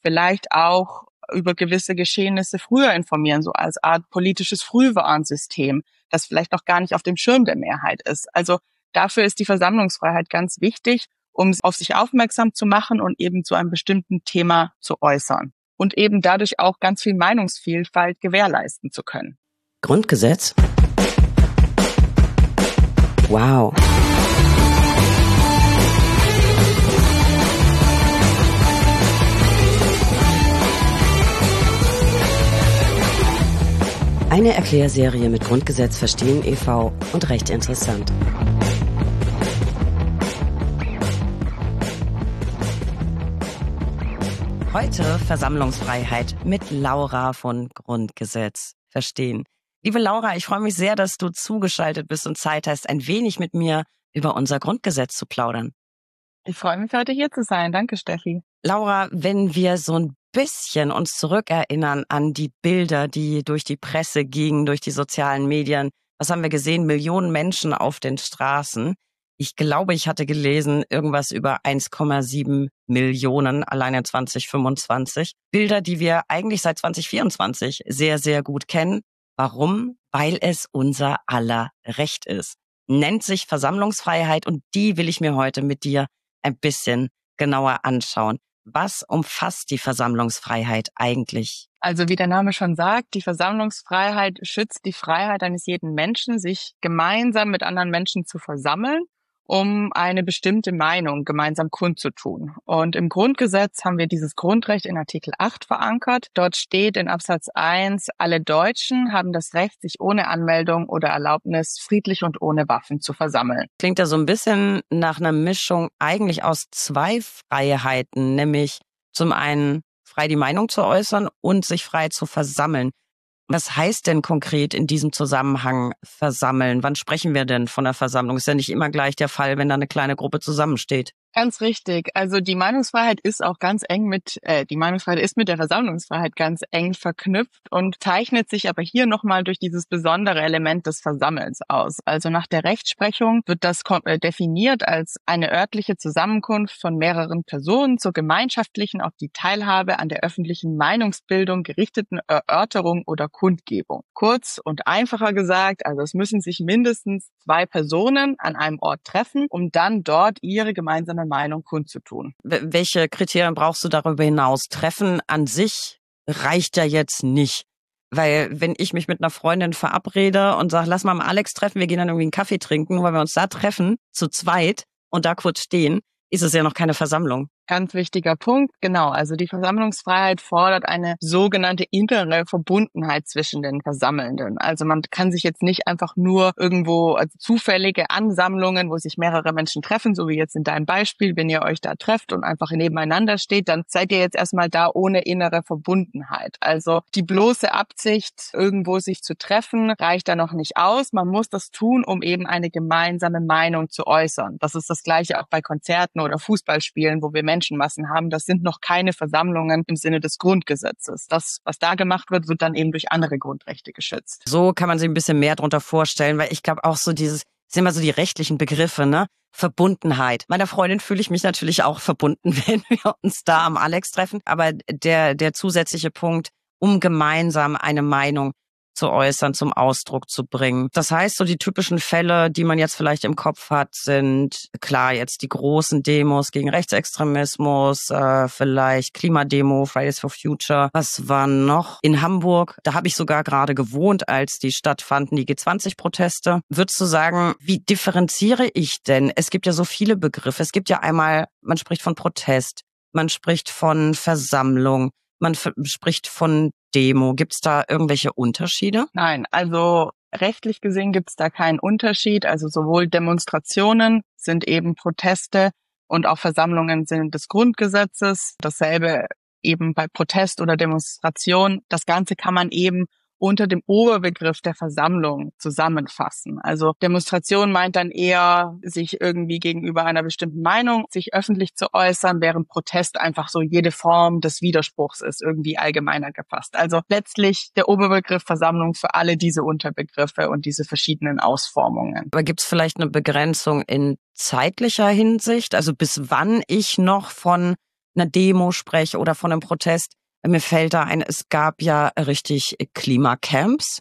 vielleicht auch über gewisse Geschehnisse früher informieren, so als Art politisches Frühwarnsystem, das vielleicht noch gar nicht auf dem Schirm der Mehrheit ist. Also dafür ist die Versammlungsfreiheit ganz wichtig, um auf sich aufmerksam zu machen und eben zu einem bestimmten Thema zu äußern und eben dadurch auch ganz viel Meinungsvielfalt gewährleisten zu können. Grundgesetz? Wow. Eine Erklärserie mit Grundgesetz verstehen e.V. und recht interessant. Heute Versammlungsfreiheit mit Laura von Grundgesetz verstehen. Liebe Laura, ich freue mich sehr, dass du zugeschaltet bist und Zeit hast, ein wenig mit mir über unser Grundgesetz zu plaudern. Ich freue mich, heute hier zu sein. Danke, Steffi. Laura, wenn wir so ein bisschen uns zurückerinnern an die Bilder, die durch die Presse gingen, durch die sozialen Medien, was haben wir gesehen? Millionen Menschen auf den Straßen. Ich glaube, ich hatte gelesen, irgendwas über 1,7 Millionen alleine 2025. Bilder, die wir eigentlich seit 2024 sehr, sehr gut kennen. Warum? Weil es unser aller Recht ist. Nennt sich Versammlungsfreiheit und die will ich mir heute mit dir ein bisschen genauer anschauen. Was umfasst die Versammlungsfreiheit eigentlich? Also wie der Name schon sagt, die Versammlungsfreiheit schützt die Freiheit eines jeden Menschen, sich gemeinsam mit anderen Menschen zu versammeln, um eine bestimmte Meinung gemeinsam kundzutun. Und im Grundgesetz haben wir dieses Grundrecht in Artikel 8 verankert. Dort steht in Absatz 1, alle Deutschen haben das Recht, sich ohne Anmeldung oder Erlaubnis friedlich und ohne Waffen zu versammeln. Klingt ja so ein bisschen nach einer Mischung eigentlich aus zwei Freiheiten, nämlich zum einen frei die Meinung zu äußern und sich frei zu versammeln. Was heißt denn konkret in diesem Zusammenhang versammeln? Wann sprechen wir denn von der Versammlung? Ist ja nicht immer gleich der Fall, wenn da eine kleine Gruppe zusammensteht. Ganz richtig. Also die Meinungsfreiheit ist auch ganz eng mit der Versammlungsfreiheit ganz eng verknüpft und zeichnet sich aber hier nochmal durch dieses besondere Element des Versammelns aus. Also nach der Rechtsprechung wird das definiert als eine örtliche Zusammenkunft von mehreren Personen zur gemeinschaftlichen auf die Teilhabe an der öffentlichen Meinungsbildung gerichteten Erörterung oder Kundgebung. Kurz und einfacher gesagt, also es müssen sich mindestens 2 Personen an einem Ort treffen, um dann dort ihre gemeinsame Meinung kundzutun. Welche Kriterien brauchst du darüber hinaus? Treffen an sich reicht ja jetzt nicht. Weil wenn ich mich mit einer Freundin verabrede und sage, lass mal mit Alex treffen, wir gehen dann irgendwie einen Kaffee trinken, weil wir uns da treffen, zu zweit und da kurz stehen, ist es ja noch keine Versammlung. Ganz wichtiger Punkt, genau. Also die Versammlungsfreiheit fordert eine sogenannte innere Verbundenheit zwischen den Versammelnden. Also man kann sich jetzt nicht einfach nur irgendwo zufällige Ansammlungen, wo sich mehrere Menschen treffen, so wie jetzt in deinem Beispiel, wenn ihr euch da trefft und einfach nebeneinander steht, dann seid ihr jetzt erstmal da ohne innere Verbundenheit. Also die bloße Absicht, irgendwo sich zu treffen, reicht da noch nicht aus. Man muss das tun, um eben eine gemeinsame Meinung zu äußern. Das ist das Gleiche auch bei Konzerten oder Fußballspielen, wo wir Menschenmassen haben. Das sind noch keine Versammlungen im Sinne des Grundgesetzes. Das, was da gemacht wird, wird dann eben durch andere Grundrechte geschützt. So kann man sich ein bisschen mehr drunter vorstellen, weil ich glaube auch so dieses, sind immer so die rechtlichen Begriffe, ne? Verbundenheit. Meiner Freundin fühle ich mich natürlich auch verbunden, wenn wir uns da am Alex treffen. Aber der zusätzliche Punkt, um gemeinsam eine Meinung zu äußern, zum Ausdruck zu bringen. Das heißt, so die typischen Fälle, die man jetzt vielleicht im Kopf hat, sind klar jetzt die großen Demos gegen Rechtsextremismus, vielleicht Klimademo, Fridays for Future. Was war noch? In Hamburg, da habe ich sogar gerade gewohnt, als die stattfanden, die G20-Proteste. Würdest du sagen, wie differenziere ich denn? Es gibt ja so viele Begriffe. Es gibt ja einmal, man spricht von Protest, man spricht von Versammlung, man spricht von Demo. Gibt es da irgendwelche Unterschiede? Nein, also rechtlich gesehen gibt es da keinen Unterschied. Also sowohl Demonstrationen sind eben Proteste und auch Versammlungen sind des Grundgesetzes. Dasselbe eben bei Protest oder Demonstration. Das Ganze kann man eben unter dem Oberbegriff der Versammlung zusammenfassen. Also Demonstration meint dann eher, sich irgendwie gegenüber einer bestimmten Meinung, sich öffentlich zu äußern, während Protest einfach so jede Form des Widerspruchs ist, irgendwie allgemeiner gefasst. Also letztlich der Oberbegriff Versammlung für alle diese Unterbegriffe und diese verschiedenen Ausformungen. Aber gibt es vielleicht eine Begrenzung in zeitlicher Hinsicht? Also bis wann ich noch von einer Demo spreche oder von einem Protest, mir fällt da ein, es gab ja richtig Klimacamps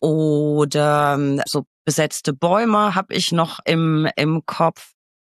oder so besetzte Bäume habe ich noch im Kopf.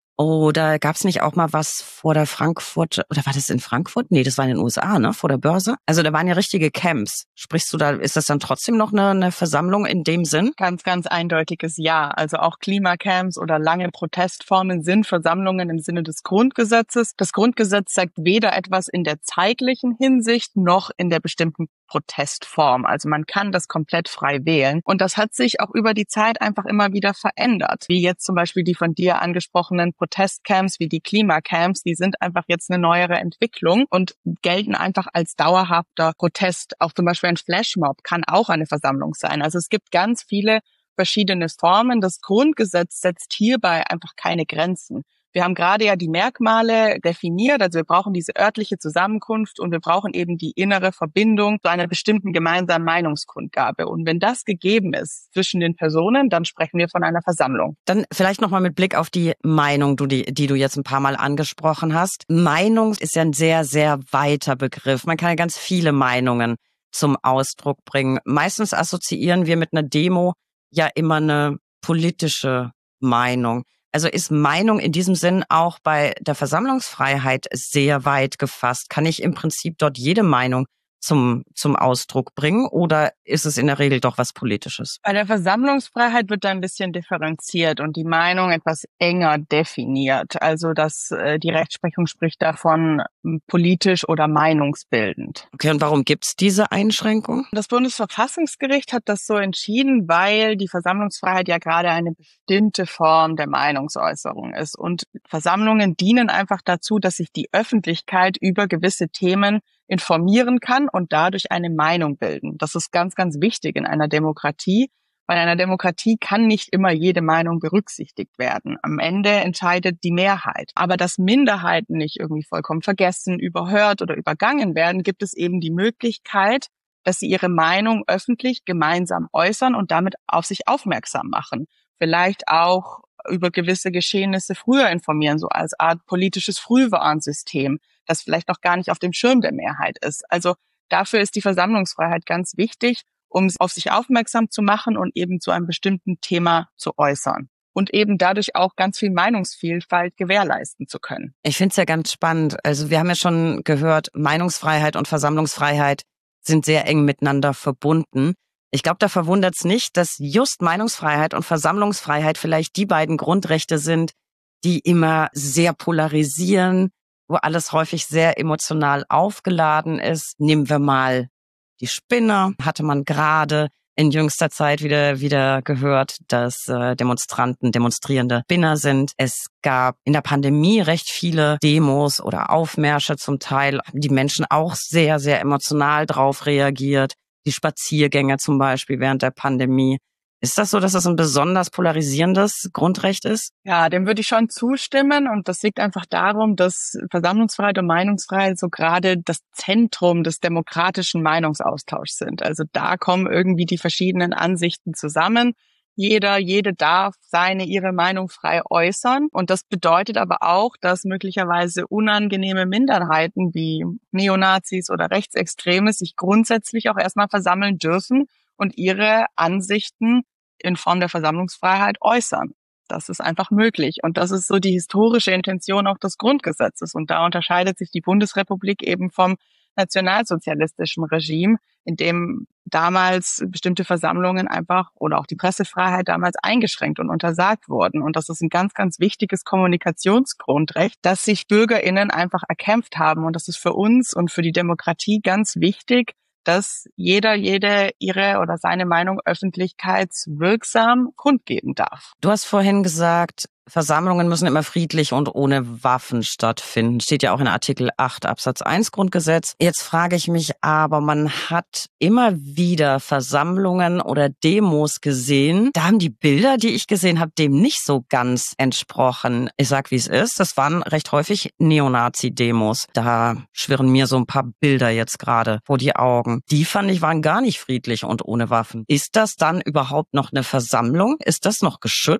Oder gab es nicht auch mal was vor der Frankfurt, oder war das in Frankfurt? Nee, das war in den USA, ne, vor der Börse. Also da waren ja richtige Camps. Sprichst du da, ist das dann trotzdem noch eine Versammlung in dem Sinn? Ganz, ganz eindeutiges Ja. Also auch Klimacamps oder lange Protestformen sind Versammlungen im Sinne des Grundgesetzes. Das Grundgesetz sagt weder etwas in der zeitlichen Hinsicht noch in der bestimmten Protestform. Also man kann das komplett frei wählen. Und das hat sich auch über die Zeit einfach immer wieder verändert. Wie jetzt zum Beispiel die von dir angesprochenen Protestcamps, wie die Klimacamps, die sind einfach jetzt eine neuere Entwicklung und gelten einfach als dauerhafter Protest. Auch zum Beispiel ein Flashmob kann auch eine Versammlung sein. Also es gibt ganz viele verschiedene Formen. Das Grundgesetz setzt hierbei einfach keine Grenzen. Wir haben gerade ja die Merkmale definiert, also wir brauchen diese örtliche Zusammenkunft und wir brauchen eben die innere Verbindung zu einer bestimmten gemeinsamen Meinungskundgabe. Und wenn das gegeben ist zwischen den Personen, dann sprechen wir von einer Versammlung. Dann vielleicht nochmal mit Blick auf die Meinung, die du jetzt ein paar Mal angesprochen hast. Meinung ist ja ein sehr, sehr weiter Begriff. Man kann ja ganz viele Meinungen zum Ausdruck bringen. Meistens assoziieren wir mit einer Demo ja immer eine politische Meinung. Also ist Meinung in diesem Sinn auch bei der Versammlungsfreiheit sehr weit gefasst? Kann ich im Prinzip dort jede Meinung zum Ausdruck bringen oder ist es in der Regel doch was Politisches? Bei der Versammlungsfreiheit wird da ein bisschen differenziert und die Meinung etwas enger definiert. Also die Rechtsprechung spricht davon politisch oder meinungsbildend. Okay, und warum gibt's diese Einschränkung? Das Bundesverfassungsgericht hat das so entschieden, weil die Versammlungsfreiheit ja gerade eine bestimmte Form der Meinungsäußerung ist. Und Versammlungen dienen einfach dazu, dass sich die Öffentlichkeit über gewisse Themen informieren kann und dadurch eine Meinung bilden. Das ist ganz, ganz wichtig in einer Demokratie. Bei einer Demokratie kann nicht immer jede Meinung berücksichtigt werden. Am Ende entscheidet die Mehrheit. Aber dass Minderheiten nicht irgendwie vollkommen vergessen, überhört oder übergangen werden, gibt es eben die Möglichkeit, dass sie ihre Meinung öffentlich gemeinsam äußern und damit auf sich aufmerksam machen. Vielleicht auch über gewisse Geschehnisse früher informieren, so als Art politisches Frühwarnsystem, das vielleicht noch gar nicht auf dem Schirm der Mehrheit ist. Also dafür ist die Versammlungsfreiheit ganz wichtig, um auf sich aufmerksam zu machen und eben zu einem bestimmten Thema zu äußern. Und eben dadurch auch ganz viel Meinungsvielfalt gewährleisten zu können. Ich finde es ja ganz spannend. Also wir haben ja schon gehört, Meinungsfreiheit und Versammlungsfreiheit sind sehr eng miteinander verbunden. Ich glaube, da verwundert es nicht, dass just Meinungsfreiheit und Versammlungsfreiheit vielleicht die beiden Grundrechte sind, die immer sehr polarisieren, wo alles häufig sehr emotional aufgeladen ist. Nehmen wir mal die Spinner. Hatte man gerade in jüngster Zeit wieder gehört, dass demonstrierende Spinner sind. Es gab in der Pandemie recht viele Demos oder Aufmärsche zum Teil. Haben die Menschen auch sehr, sehr emotional drauf reagiert. Die Spaziergänge zum Beispiel während der Pandemie. Ist das so, dass das ein besonders polarisierendes Grundrecht ist? Ja, dem würde ich schon zustimmen. Und das liegt einfach darum, dass Versammlungsfreiheit und Meinungsfreiheit so gerade das Zentrum des demokratischen Meinungsaustauschs sind. Also da kommen irgendwie die verschiedenen Ansichten zusammen. Jede darf ihre Meinung frei äußern. Und das bedeutet aber auch, dass möglicherweise unangenehme Minderheiten wie Neonazis oder Rechtsextreme sich grundsätzlich auch erstmal versammeln dürfen und ihre Ansichten in Form der Versammlungsfreiheit äußern. Das ist einfach möglich. Und das ist so die historische Intention auch des Grundgesetzes. Und da unterscheidet sich die Bundesrepublik eben vom nationalsozialistischen Regime, in dem damals bestimmte Versammlungen einfach oder auch die Pressefreiheit damals eingeschränkt und untersagt wurden. Und das ist ein ganz, ganz wichtiges Kommunikationsgrundrecht, das sich BürgerInnen einfach erkämpft haben. Und das ist für uns und für die Demokratie ganz wichtig, dass jede ihre oder seine Meinung öffentlichkeitswirksam kundgeben darf. Du hast vorhin gesagt, Versammlungen müssen immer friedlich und ohne Waffen stattfinden. Steht ja auch in Artikel 8 Absatz 1 Grundgesetz. Jetzt frage ich mich aber, man hat immer wieder Versammlungen oder Demos gesehen. Da haben die Bilder, die ich gesehen habe, dem nicht so ganz entsprochen. Ich sag, wie es ist. Das waren recht häufig Neonazi-Demos. Da schwirren mir so ein paar Bilder jetzt gerade vor die Augen. Die fand ich waren gar nicht friedlich und ohne Waffen. Ist das dann überhaupt noch eine Versammlung? Ist das noch geschützt?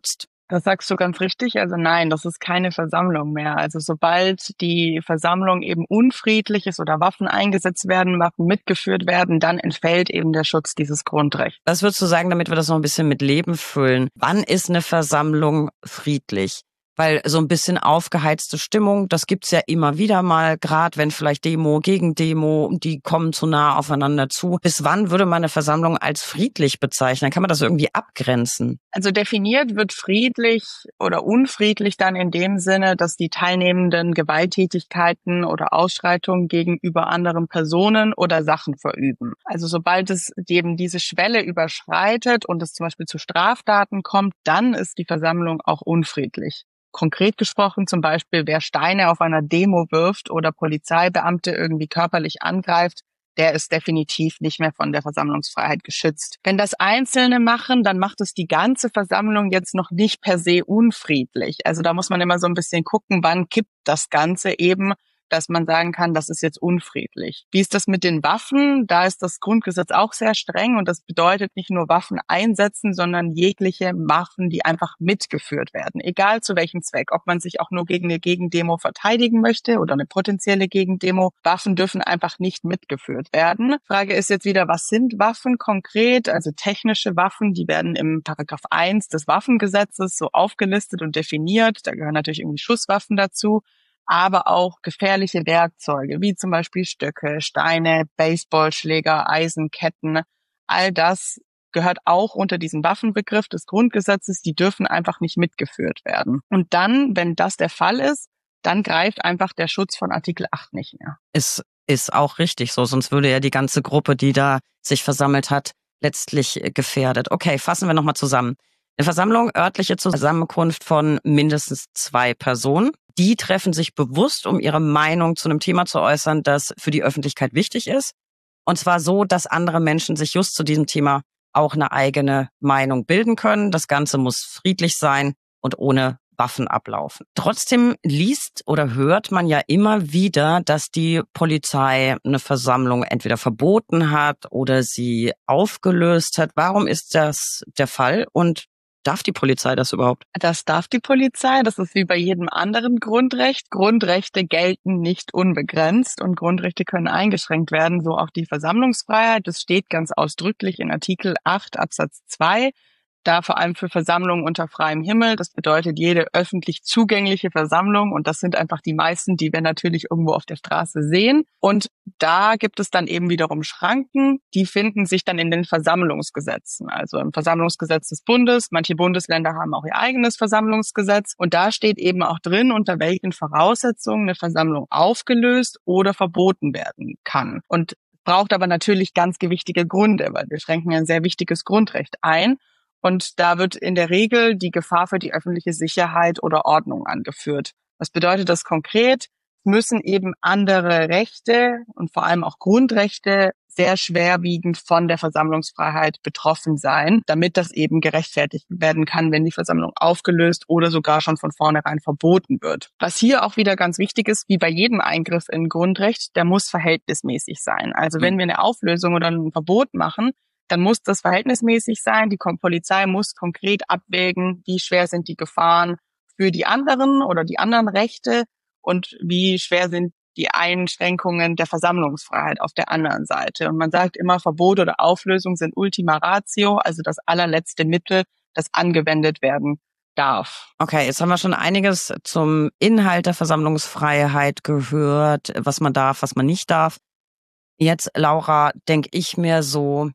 Das sagst du ganz richtig. Also nein, das ist keine Versammlung mehr. Also sobald die Versammlung eben unfriedlich ist oder Waffen eingesetzt werden, Waffen mitgeführt werden, dann entfällt eben der Schutz dieses Grundrechts. Was würdest du sagen, damit wir das noch ein bisschen mit Leben füllen? Wann ist eine Versammlung friedlich? Weil so ein bisschen aufgeheizte Stimmung, das gibt's ja immer wieder mal, gerade wenn vielleicht Demo gegen Demo, die kommen zu nah aufeinander zu. Bis wann würde man eine Versammlung als friedlich bezeichnen? Kann man das irgendwie abgrenzen? Also definiert wird friedlich oder unfriedlich dann in dem Sinne, dass die Teilnehmenden Gewalttätigkeiten oder Ausschreitungen gegenüber anderen Personen oder Sachen verüben. Also sobald es eben diese Schwelle überschreitet und es zum Beispiel zu Straftaten kommt, dann ist die Versammlung auch unfriedlich. Konkret gesprochen zum Beispiel, wer Steine auf einer Demo wirft oder Polizeibeamte irgendwie körperlich angreift, der ist definitiv nicht mehr von der Versammlungsfreiheit geschützt. Wenn das Einzelne machen, dann macht es die ganze Versammlung jetzt noch nicht per se unfriedlich. Also da muss man immer so ein bisschen gucken, wann kippt das Ganze eben, dass man sagen kann, das ist jetzt unfriedlich. Wie ist das mit den Waffen? Da ist das Grundgesetz auch sehr streng und das bedeutet nicht nur Waffen einsetzen, sondern jegliche Waffen, die einfach mitgeführt werden. Egal zu welchem Zweck. Ob man sich auch nur gegen eine Gegendemo verteidigen möchte oder eine potenzielle Gegendemo. Waffen dürfen einfach nicht mitgeführt werden. Frage ist jetzt wieder, was sind Waffen konkret? Also technische Waffen, die werden im Paragraph 1 des Waffengesetzes so aufgelistet und definiert. Da gehören natürlich irgendwie Schusswaffen dazu, aber auch gefährliche Werkzeuge, wie zum Beispiel Stöcke, Steine, Baseballschläger, Eisenketten. All das gehört auch unter diesen Waffenbegriff des Grundgesetzes. Die dürfen einfach nicht mitgeführt werden. Und dann, wenn das der Fall ist, dann greift einfach der Schutz von Artikel 8 nicht mehr. Ist auch richtig so, sonst würde ja die ganze Gruppe, die da sich versammelt hat, letztlich gefährdet. Okay, fassen wir nochmal zusammen. Eine Versammlung, örtliche Zusammenkunft von mindestens 2 Personen. Die treffen sich bewusst, um ihre Meinung zu einem Thema zu äußern, das für die Öffentlichkeit wichtig ist. Und zwar so, dass andere Menschen sich just zu diesem Thema auch eine eigene Meinung bilden können. Das Ganze muss friedlich sein und ohne Waffen ablaufen. Trotzdem liest oder hört man ja immer wieder, dass die Polizei eine Versammlung entweder verboten hat oder sie aufgelöst hat. Warum ist das der Fall und darf die Polizei das überhaupt? Das darf die Polizei. Das ist wie bei jedem anderen Grundrecht. Grundrechte gelten nicht unbegrenzt und Grundrechte können eingeschränkt werden, so auch die Versammlungsfreiheit. Das steht ganz ausdrücklich in Artikel 8 Absatz 2. Da vor allem für Versammlungen unter freiem Himmel. Das bedeutet jede öffentlich zugängliche Versammlung. Und das sind einfach die meisten, die wir natürlich irgendwo auf der Straße sehen. Und da gibt es dann eben wiederum Schranken. Die finden sich dann in den Versammlungsgesetzen. Also im Versammlungsgesetz des Bundes. Manche Bundesländer haben auch ihr eigenes Versammlungsgesetz. Und da steht eben auch drin, unter welchen Voraussetzungen eine Versammlung aufgelöst oder verboten werden kann. Und braucht aber natürlich ganz gewichtige Gründe, weil wir schränken ein sehr wichtiges Grundrecht ein. Und da wird in der Regel die Gefahr für die öffentliche Sicherheit oder Ordnung angeführt. Was bedeutet das konkret? Es müssen eben andere Rechte und vor allem auch Grundrechte sehr schwerwiegend von der Versammlungsfreiheit betroffen sein, damit das eben gerechtfertigt werden kann, wenn die Versammlung aufgelöst oder sogar schon von vornherein verboten wird. Was hier auch wieder ganz wichtig ist, wie bei jedem Eingriff in Grundrecht, der muss verhältnismäßig sein. Also wenn wir eine Auflösung oder ein Verbot machen, dann muss das verhältnismäßig sein. Die Polizei muss konkret abwägen, wie schwer sind die Gefahren für die anderen oder die anderen Rechte und wie schwer sind die Einschränkungen der Versammlungsfreiheit auf der anderen Seite. Und man sagt immer, Verbot oder Auflösung sind Ultima Ratio, also das allerletzte Mittel, das angewendet werden darf. Okay, jetzt haben wir schon einiges zum Inhalt der Versammlungsfreiheit gehört, was man darf, was man nicht darf. Jetzt, Laura, denke ich mir so,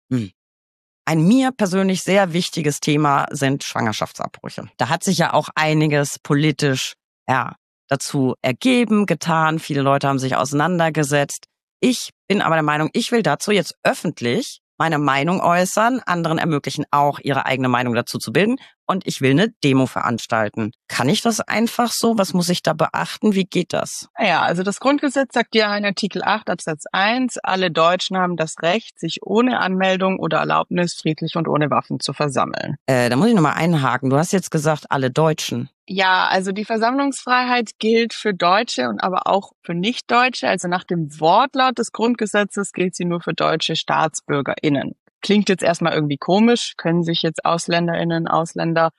ein mir persönlich sehr wichtiges Thema sind Schwangerschaftsabbrüche. Da hat sich ja auch einiges politisch dazu ergeben, getan. Viele Leute haben sich auseinandergesetzt. Ich bin aber der Meinung, ich will dazu jetzt öffentlich meine Meinung äußern, anderen ermöglichen auch, ihre eigene Meinung dazu zu bilden. Und ich will eine Demo veranstalten. Kann ich das einfach so? Was muss ich da beachten? Wie geht das? Ja, also das Grundgesetz sagt ja in Artikel 8 Absatz 1, alle Deutschen haben das Recht, sich ohne Anmeldung oder Erlaubnis friedlich und ohne Waffen zu versammeln. Da muss ich nochmal einhaken. Du hast jetzt gesagt, alle Deutschen. Ja, also die Versammlungsfreiheit gilt für Deutsche und aber auch für Nichtdeutsche. Also nach dem Wortlaut des Grundgesetzes gilt sie nur für deutsche StaatsbürgerInnen. Klingt jetzt erstmal irgendwie komisch, können sich jetzt AusländerInnen, Ausländer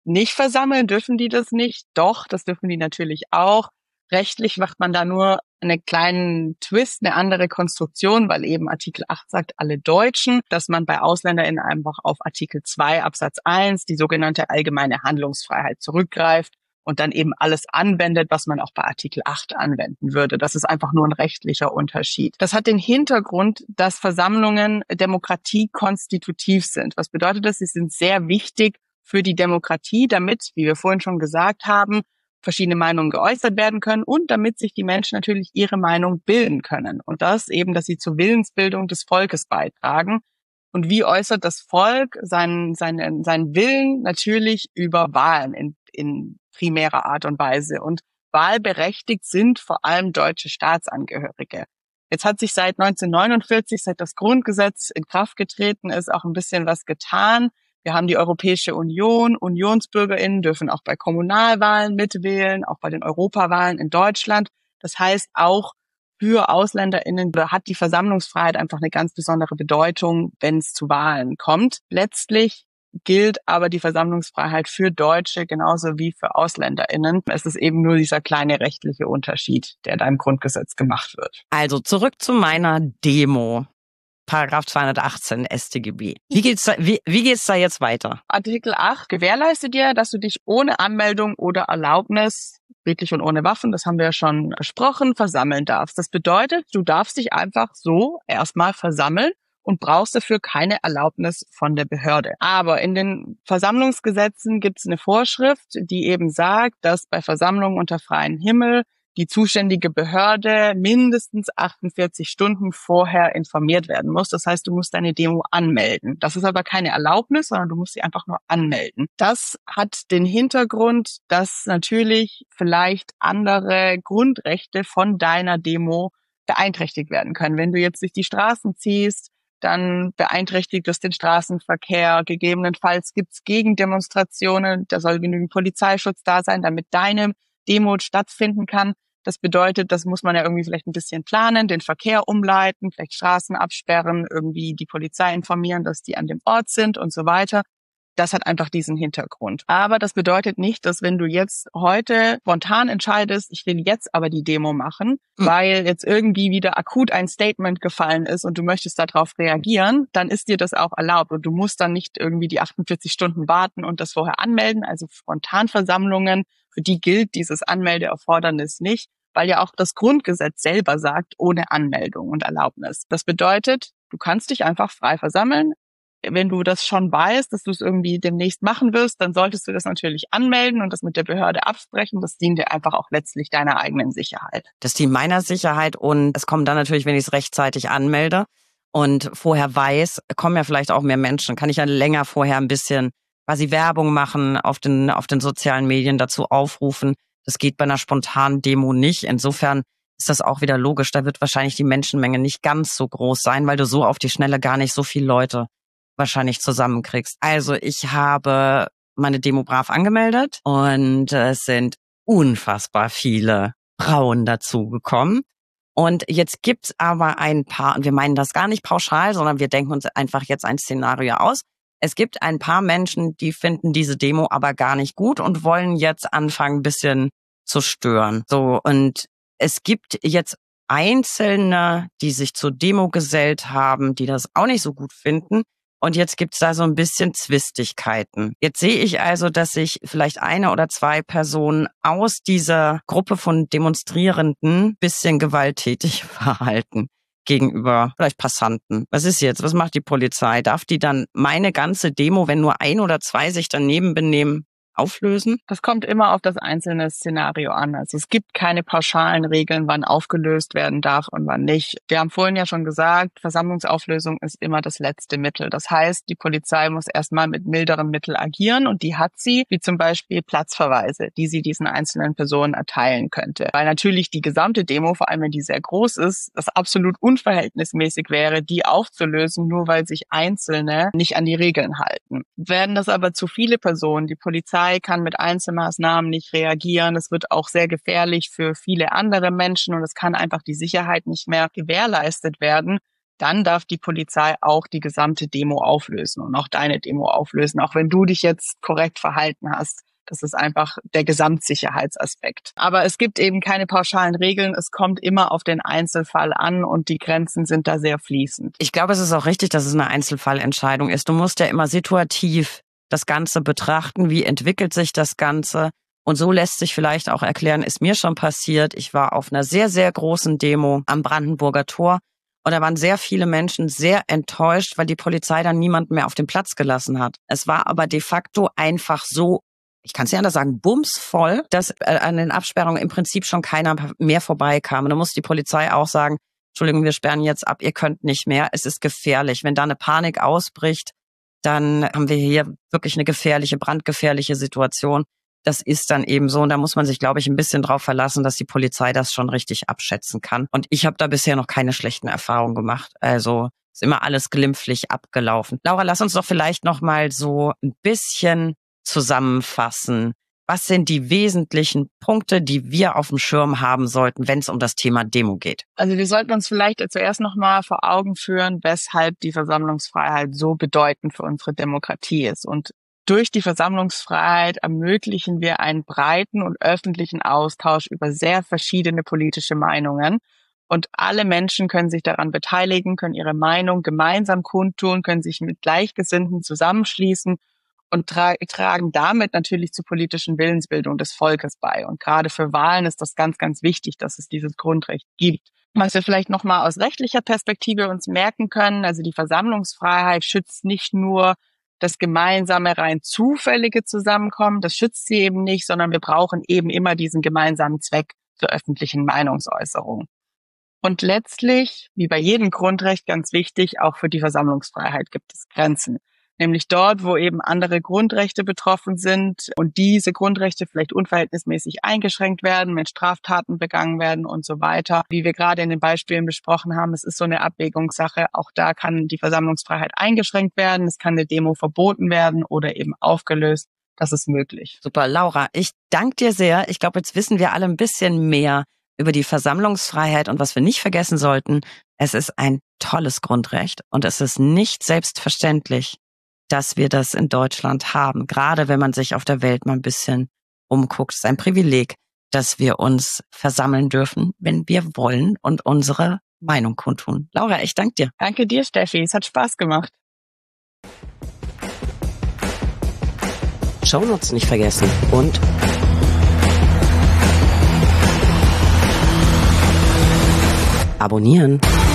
nicht versammeln. Dürfen die das nicht? Doch, das dürfen die natürlich auch. Rechtlich macht man da nur einen kleinen Twist, eine andere Konstruktion, weil eben Artikel 8 sagt, alle Deutschen, dass man bei AusländerInnen einfach auf Artikel 2 Absatz 1, die sogenannte allgemeine Handlungsfreiheit, zurückgreift und dann eben alles anwendet, was man auch bei Artikel 8 anwenden würde. Das ist einfach nur ein rechtlicher Unterschied. Das hat den Hintergrund, dass Versammlungen demokratiekonstitutiv sind. Was bedeutet das? Sie sind sehr wichtig für die Demokratie, damit, wie wir vorhin schon gesagt haben, verschiedene Meinungen geäußert werden können und damit sich die Menschen natürlich ihre Meinung bilden können. Und das eben, dass sie zur Willensbildung des Volkes beitragen. Und wie äußert das Volk seinen Willen? Natürlich über Wahlen in primärer Art und Weise. Und wahlberechtigt sind vor allem deutsche Staatsangehörige. Jetzt hat sich seit 1949, seit das Grundgesetz in Kraft getreten ist, auch ein bisschen was getan. Wir haben die Europäische Union. UnionsbürgerInnen dürfen auch bei Kommunalwahlen mitwählen, auch bei den Europawahlen in Deutschland. Das heißt, auch für AusländerInnen hat die Versammlungsfreiheit einfach eine ganz besondere Bedeutung, wenn es zu Wahlen kommt. Letztlich gilt aber die Versammlungsfreiheit für Deutsche genauso wie für AusländerInnen. Es ist eben nur dieser kleine rechtliche Unterschied, der da im Grundgesetz gemacht wird. Also zurück zu meiner Demo. Paragraph 218 StGB. Wie geht's da jetzt weiter? Artikel 8 gewährleistet dir, dass du dich ohne Anmeldung oder Erlaubnis, friedlich und ohne Waffen, das haben wir ja schon besprochen, versammeln darfst. Das bedeutet, du darfst dich einfach so erstmal versammeln und brauchst dafür keine Erlaubnis von der Behörde. Aber in den Versammlungsgesetzen gibt es eine Vorschrift, die eben sagt, dass bei Versammlungen unter freiem Himmel die zuständige Behörde mindestens 48 Stunden vorher informiert werden muss. Das heißt, du musst deine Demo anmelden. Das ist aber keine Erlaubnis, sondern du musst sie einfach nur anmelden. Das hat den Hintergrund, dass natürlich vielleicht andere Grundrechte von deiner Demo beeinträchtigt werden können. Wenn du jetzt durch die Straßen ziehst, dann beeinträchtigt das den Straßenverkehr. Gegebenenfalls gibt's Gegendemonstrationen. Da soll genügend Polizeischutz da sein, damit deine Demo stattfinden kann. Das bedeutet, das muss man ja irgendwie vielleicht ein bisschen planen, den Verkehr umleiten, vielleicht Straßen absperren, irgendwie die Polizei informieren, dass die an dem Ort sind und so weiter. Das hat einfach diesen Hintergrund. Aber das bedeutet nicht, dass wenn du jetzt heute spontan entscheidest, ich will jetzt aber die Demo machen, weil jetzt irgendwie wieder akut ein Statement gefallen ist und du möchtest darauf reagieren, dann ist dir das auch erlaubt und du musst dann nicht irgendwie die 48 Stunden warten und das vorher anmelden. Also Spontanversammlungen, für die gilt dieses Anmeldeerfordernis nicht, weil ja auch das Grundgesetz selber sagt, ohne Anmeldung und Erlaubnis. Das bedeutet, du kannst dich einfach frei versammeln. Wenn du das schon weißt, dass du es irgendwie demnächst machen wirst, dann solltest du das natürlich anmelden und das mit der Behörde absprechen. Das dient dir einfach auch letztlich deiner eigenen Sicherheit. Das dient meiner Sicherheit und es kommt dann natürlich, wenn ich es rechtzeitig anmelde und vorher weiß, kommen ja vielleicht auch mehr Menschen, kann ich ja länger vorher ein bisschen quasi Werbung machen, auf den sozialen Medien dazu aufrufen. Das geht bei einer spontanen Demo nicht. Insofern ist das auch wieder logisch. Da wird wahrscheinlich die Menschenmenge nicht ganz so groß sein, weil du so auf die Schnelle gar nicht so viele Leute wahrscheinlich zusammenkriegst. Also ich habe meine Demo brav angemeldet und es sind unfassbar viele Frauen dazugekommen. Und jetzt gibt's aber ein paar, und wir meinen das gar nicht pauschal, sondern wir denken uns einfach jetzt ein Szenario aus. Es gibt ein paar Menschen, die finden diese Demo aber gar nicht gut und wollen jetzt anfangen, ein bisschen zu stören. So, und es gibt jetzt Einzelne, die sich zur Demo gesellt haben, die das auch nicht so gut finden. Und jetzt gibt's da so ein bisschen Zwistigkeiten. Jetzt sehe ich also, dass sich vielleicht eine oder zwei Personen aus dieser Gruppe von Demonstrierenden bisschen gewalttätig verhalten gegenüber vielleicht Passanten. Was ist jetzt? Was macht die Polizei? Darf die dann meine ganze Demo, wenn nur ein oder zwei sich daneben benehmen, auflösen? Das kommt immer auf das einzelne Szenario an. Also es gibt keine pauschalen Regeln, wann aufgelöst werden darf und wann nicht. Wir haben vorhin ja schon gesagt, Versammlungsauflösung ist immer das letzte Mittel. Das heißt, die Polizei muss erstmal mit milderen Mitteln agieren und die hat sie, wie zum Beispiel Platzverweise, die sie diesen einzelnen Personen erteilen könnte. Weil natürlich die gesamte Demo, vor allem wenn die sehr groß ist, das absolut unverhältnismäßig wäre, die aufzulösen, nur weil sich Einzelne nicht an die Regeln halten. Werden das aber zu viele Personen, die Polizei kann mit Einzelmaßnahmen nicht reagieren. Es wird auch sehr gefährlich für viele andere Menschen und es kann einfach die Sicherheit nicht mehr gewährleistet werden. dann darf die Polizei auch die gesamte Demo auflösen und auch deine Demo auflösen, auch wenn du dich jetzt korrekt verhalten hast. Das ist einfach der Gesamtsicherheitsaspekt. Aber es gibt eben keine pauschalen Regeln. Es kommt immer auf den Einzelfall an und die Grenzen sind da sehr fließend. Ich glaube, es ist auch richtig, dass es eine Einzelfallentscheidung ist. Du musst ja immer situativ das Ganze betrachten. Wie entwickelt sich das Ganze? Und so lässt sich vielleicht auch erklären, ist mir schon passiert. Ich war auf einer sehr, sehr großen Demo am Brandenburger Tor. Und da waren sehr viele Menschen sehr enttäuscht, weil die Polizei dann niemanden mehr auf den Platz gelassen hat. Es war aber de facto einfach so, ich kann es ja anders sagen, bumsvoll, dass an den Absperrungen im Prinzip schon keiner mehr vorbeikam. Und da muss die Polizei auch sagen, Entschuldigung, wir sperren jetzt ab, ihr könnt nicht mehr, es ist gefährlich. Wenn da eine Panik ausbricht, dann haben wir hier wirklich eine gefährliche, brandgefährliche Situation. Das ist dann eben so und da muss man sich, glaube ich, ein bisschen drauf verlassen, dass die Polizei das schon richtig abschätzen kann. Und ich habe da bisher noch keine schlechten Erfahrungen gemacht. Also ist immer alles glimpflich abgelaufen. Laura, lass uns doch vielleicht noch mal so ein bisschen zusammenfassen. Was sind die wesentlichen Punkte, die wir auf dem Schirm haben sollten, wenn es um das Thema Demo geht? Also wir sollten uns vielleicht zuerst noch mal vor Augen führen, weshalb die Versammlungsfreiheit so bedeutend für unsere Demokratie ist. Und durch die Versammlungsfreiheit ermöglichen wir einen breiten und öffentlichen Austausch über sehr verschiedene politische Meinungen. Und alle Menschen können sich daran beteiligen, können ihre Meinung gemeinsam kundtun, können sich mit Gleichgesinnten zusammenschließen und tragen damit natürlich zur politischen Willensbildung des Volkes bei. Und gerade für Wahlen ist das ganz, ganz wichtig, dass es dieses Grundrecht gibt. Was wir vielleicht nochmal aus rechtlicher Perspektive uns merken können, also die Versammlungsfreiheit schützt nicht nur das gemeinsame, rein zufällige Zusammenkommen, das schützt sie eben nicht, sondern wir brauchen eben immer diesen gemeinsamen Zweck zur öffentlichen Meinungsäußerung. Und letztlich, wie bei jedem Grundrecht ganz wichtig, auch für die Versammlungsfreiheit gibt es Grenzen. Nämlich dort, wo eben andere Grundrechte betroffen sind und diese Grundrechte vielleicht unverhältnismäßig eingeschränkt werden, wenn Straftaten begangen werden und so weiter. Wie wir gerade in den Beispielen besprochen haben, es ist so eine Abwägungssache. Auch da kann die Versammlungsfreiheit eingeschränkt werden. Es kann eine Demo verboten werden oder eben aufgelöst. Das ist möglich. Super, Laura, ich danke dir sehr. Ich glaube, jetzt wissen wir alle ein bisschen mehr über die Versammlungsfreiheit und was wir nicht vergessen sollten. Es ist ein tolles Grundrecht und es ist nicht selbstverständlich, dass wir das in Deutschland haben. Gerade wenn man sich auf der Welt mal ein bisschen umguckt. Es ist ein Privileg, dass wir uns versammeln dürfen, wenn wir wollen und unsere Meinung kundtun. Laura, ich danke dir. Danke dir, Steffi. Es hat Spaß gemacht. Shownotes nicht vergessen und abonnieren.